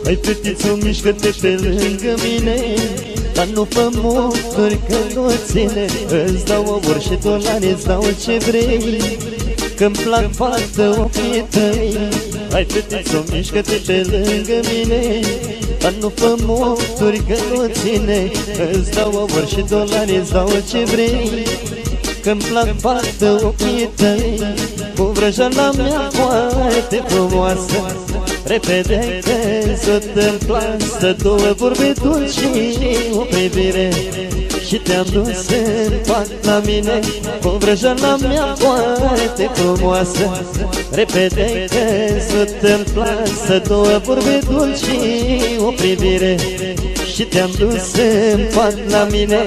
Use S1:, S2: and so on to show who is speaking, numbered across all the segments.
S1: Hai fetițo, mișcă-te pe lângă mine, dar nu fă muturi că nu ține. Îți dau obor și dolari, îți dau ce vrei, că-mi plac foarte ochii tăi. Hai fetițo, mișcă-te pe lângă mine, dar nu fă muturi că nu ține. Îți dau obor și dolari, îți dau ce vrei, că-mi plac foarte ochii tăi. Cu vrăjeala mea foarte frumoasă, repede că să te-mi plasă. Două vorbe dulci și o privire, și te-am dus în pat la mine. Cu vrăjeala mea foarte frumoasă, repede că să te-mi plasă. Două vorbe dulci și o privire, și te-am dus în pat la mine.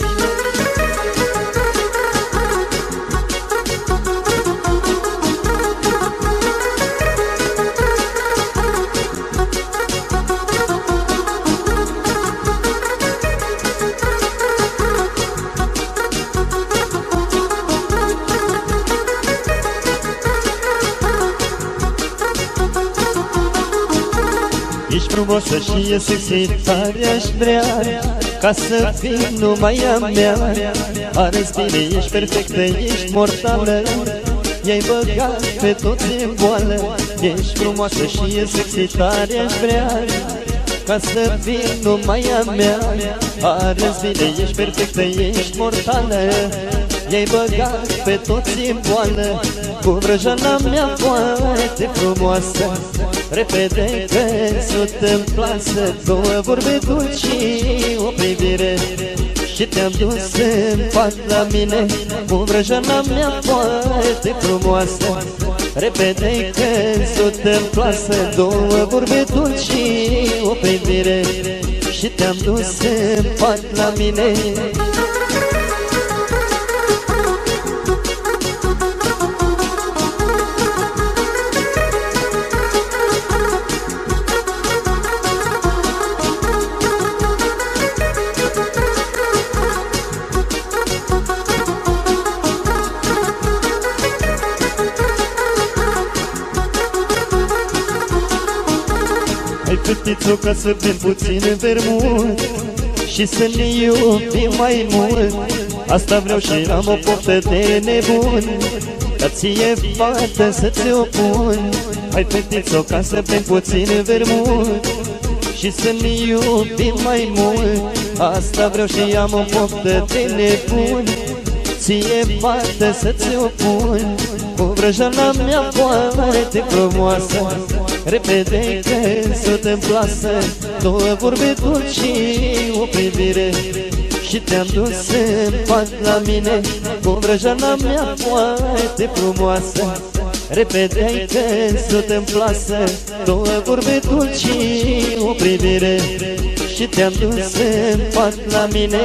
S1: Ești frumoasă și e sexy, tare aș vrea ca să fii numai a mea. Arăți bine, ești perfectă, ești mortală, i-ai băgat pe toți în boală. Ești frumoasă și e sexy, tare aș vrea ca să fii numai a mea. Arăți bine, ești perfectă, ești mortală, i-ai băgat pe toți în boală. Cu vrăjeala mea foarte frumoasă, repede că să te-mi plasă. Două vorbe dulci și o privire, și te-am dus în pat la mine. Cu vrăjeala mea foarte frumoasă, repede că să te-mi plasă. Două vorbe dulci și o privire, și te-am dus în pat la mine. Hai fetițo, ca să bem puțin vermut și să ne iubim mai mult. Asta vreau și am o poftă de nebun, ca ție fată să-ți o pun. Hai fetițo, ca să bem puțin vermut și să ne iubim mai mult. Asta vreau și am o poftă de nebun, ție fată să-ți o pun. Cu vrăjeala mea foarte frumoasă, repede că să te-mi plasă. Două vorbe dulci și o privire, și te-am dus în pat la mine. Cu vrăjeala mea foarte frumoasă, repede că să te-mi plasă. Două vorbe dulci și o privire, și te-am dus în pat la mine.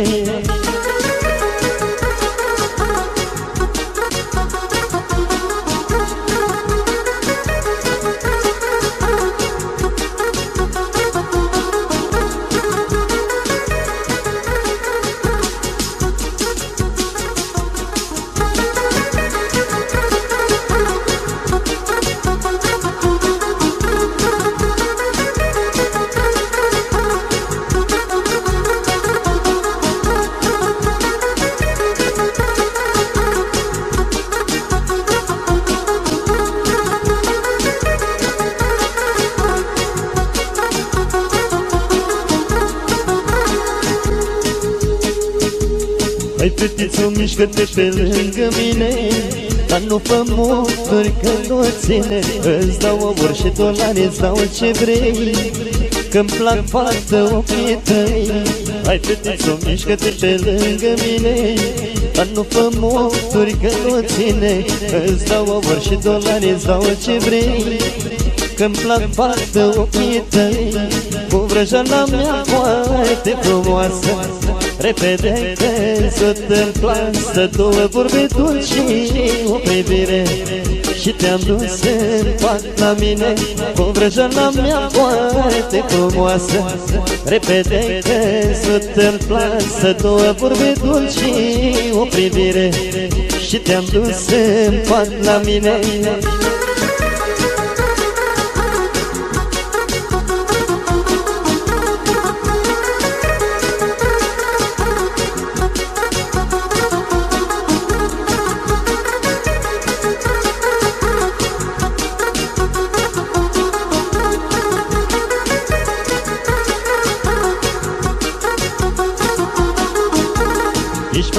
S1: Hai fetițo, mișcă-te pe lângă mine, dar nu fă muturi că nu ține. Îți dau obor și dolari, îți dau ce vrei, că-mi plac foarte ochii tăi. Hai fetițo, mișcă-te pe lângă mine, dar nu fă muturi că nu ține. Îți dau obor și dolari, îți dau ce vrei, că-mi plac foarte ochii tăi. Cu vrăjeala mea foarte frumoasă, repede că să te-mi plasă. Două vorbe dulci și o privire, și te-am dus în pat la mine. Cu vrăjeala mea foarte frumoasă, repede că să te-mi plasă. Două vorbe dulci și o privire, și te-am dus în pat la mine.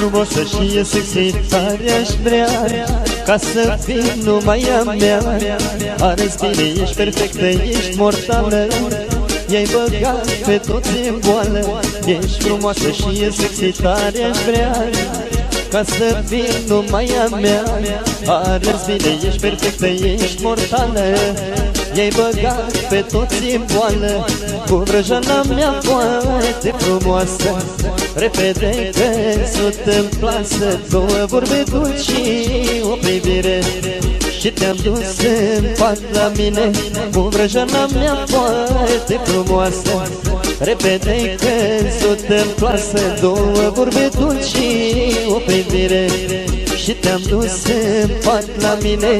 S1: frumosă și e sexy, tare aș vrea ca să fii numai a mea. Arăți bine, ești perfectă, ești mortală, i-ai băgat pe toți în boală. Ești frumoasă și e sexy, tare aș vrea ca să fii numai a mea. Arăți bine, ești perfectă, ești mortală, i-ai băgat pe toți în boală. Cu vrăjana mea foarte frumoasă, repede când sut în plasă, două vorbe dulci și o privire, și te-am dus în pat la mine. Cu vrăjana mea foarte frumoasă, repede când sut în plasă, două vorbe dulci și o privire, și te-am dus în pat la mine.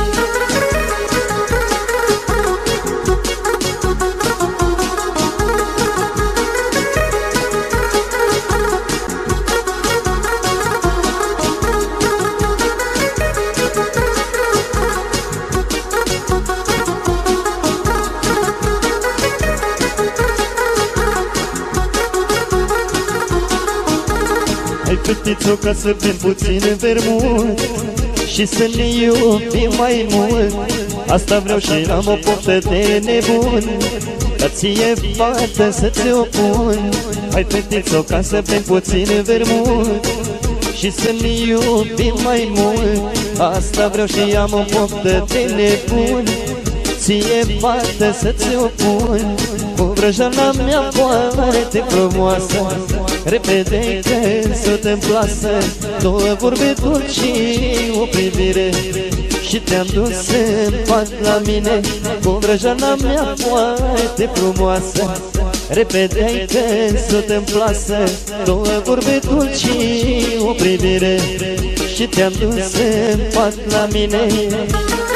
S1: Hai fetițo ca să bem puțin vermut și să ne iubim mai mult. Asta vreau și am o poftă de nebun, ca ție fată să ți-o pun. Hai fetițo ca să bem puțin vermut și să ne iubim mai mult. Asta vreau și am o poftă de nebun, ție fată să ți-o pun. Cu vrăjana mea foarte frumoasă, repede când sut în plasă, două vorbe dulci și o privire, și te-am dus în pat la mine. Cu vrăjana mea foarte frumoasă, repede când sut în plasă, două vorbe dulci și o privire, și te-am dus în pat la mine.